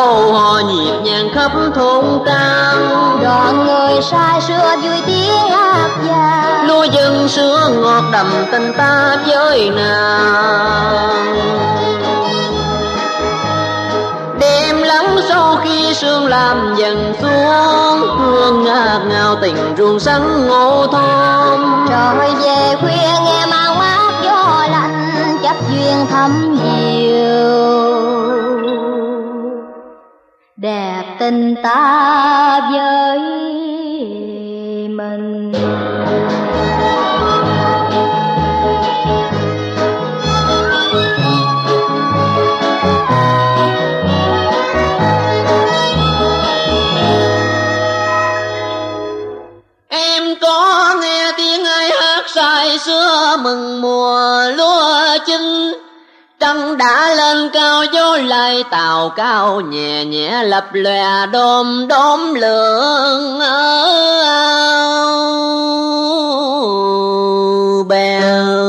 câu hò nhịp nhàng khắp thôn trang. Đoàn người say sưa vui tiếng hát vang, lúa dân sữa ngọt đậm tình ta với nàng. Đêm lắng sau khi sương làm dần xuống, hương ngát ngào tình ruộng sắn ngô thơm. Trời về khuya nghe mang mát gió lạnh, chấp duyên thắm nhiều, đẹp tình ta với mình. Say sưa mừng mùa lúa chín, trăng đã lên cao gió lại tàu cao nhẹ nhẹ lập lòe đom đóm lượng bèo.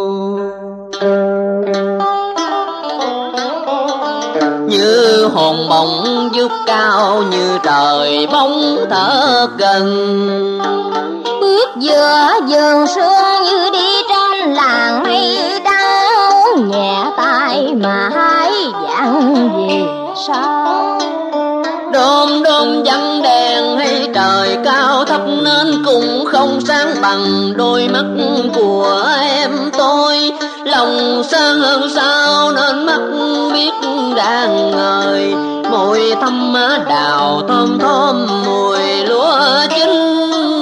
Như hồn bóng vút cao như trời bóng thở gần, bước giữa vườn sương như đi trên làng mây đắng, nhẹ tay mà hái dạng về sau. Đom đóm vắng đèn hay trời cao thấp nên cũng không sáng bằng đôi mắt của em tôi. Lòng sáng hơn sao nên mắt biết rạng ngời, môi thắm má đào thơm thơm mùi lúa chín.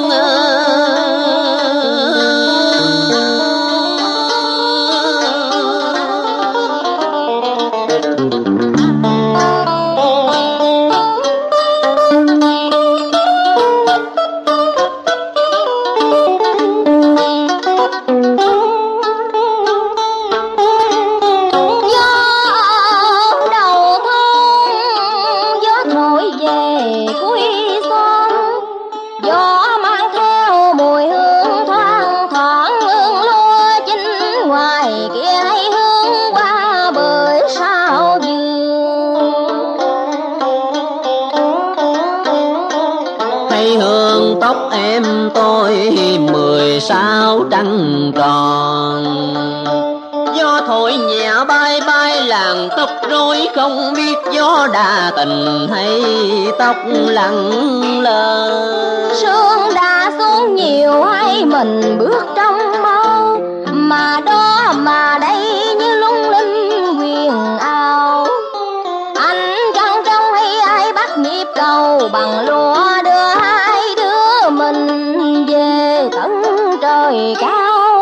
Sao trăng tròn gió thổi nhẹ bay bay làng tóc rối, không biết gió đà tình hay tóc lặng lờ. Sương đã xuống nhiều hay mình bước trong mơ, mà đó mà đây như lung linh huyền ảo. Anh trăng trong hay ai bắt nhịp cầu bằng lúa, đưa hai đứa mình về tận trời cao.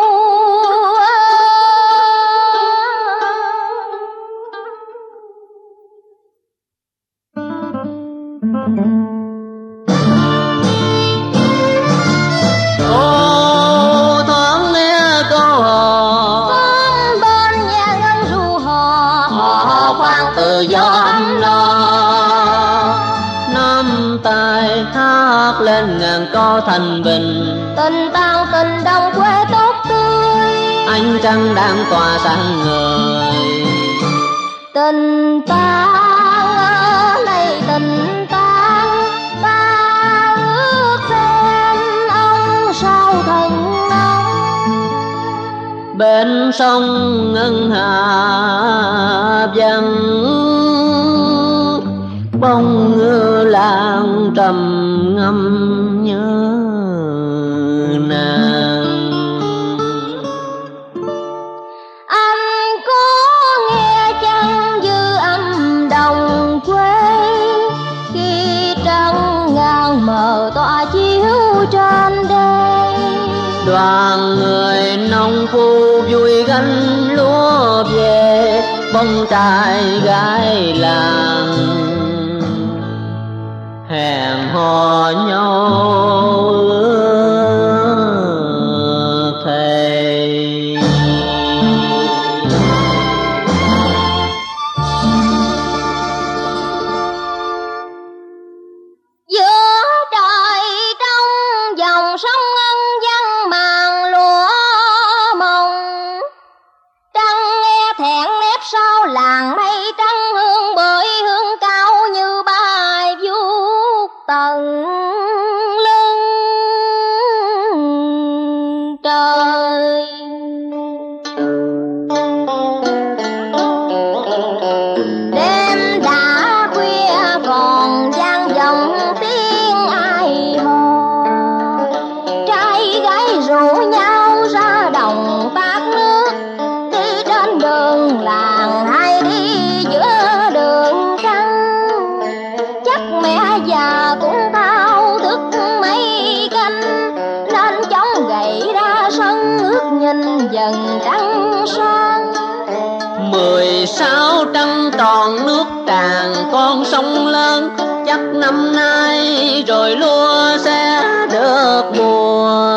Ô thoáng nghe câu hò, Con bên nhà ngân ru hò, hò khoan từ gió ấm lo. Năm tài hát lên ngàn co thành bình, tình tang tình đồng quê tốt tươi. Ánh trăng đang tỏa sáng người, tình tang này tình tang, ta ước thêm ông sao thần nông. bên sông ngân hà vắng, bóng ngựa làng trầm ngâm nhớ nàng. Anh có nghe chăng dư âm đồng quê, khi trăng ngàn mờ tỏa chiếu trên đê. Đoàn người nông phu vui gánh lúa về, bông trai gái làng hẹn hò nhau ước thề. Giữa trời trong dòng sông ngân vắng màn lúa mộng, trăng nghe thẹn nếp sau làng mây trắng hương bưởi già cũng thao thức mấy canh, nên chống gậy ra sân ước nhìn dần trăng son. 16 trăng tròn nước tràn con sông lớn, chắc năm nay rồi lúa sẽ được mùa.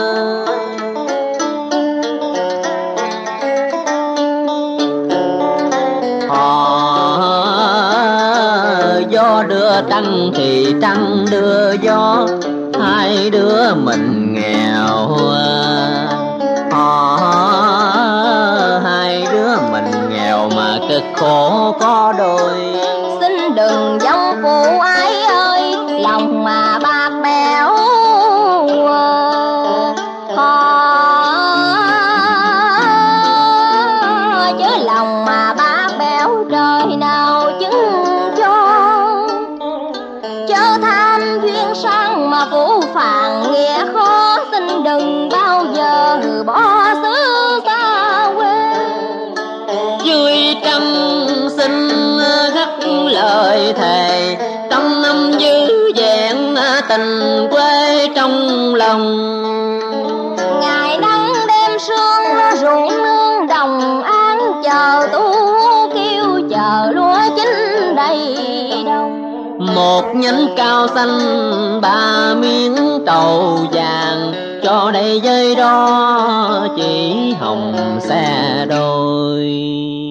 Gió đưa trăng thì trăng đưa gió, hai đứa mình nghèo. Hai đứa mình nghèo mà cực khổ có đôi. Xin đừng dông phụ ai ơi, lòng mà bạc bẽo. Chứ lòng mà bạc bẽo trời nào chứng cho. Chớ tham duyên sang mà phủ phàng nghĩa khó, xin đừng bao giờ bỏ xứ xa quê. Dưới trăng xin khắc lời thề, trong năm giữ vẹn tình quê trong lòng. Ngày nắng đêm sương ruộng nương đồng an, chờ tu kêu chờ lúa chín đầy đồng. Một nhánh cao xanh 3 miếng trầu vàng, cho đây với đó chỉ hồng xe đôi.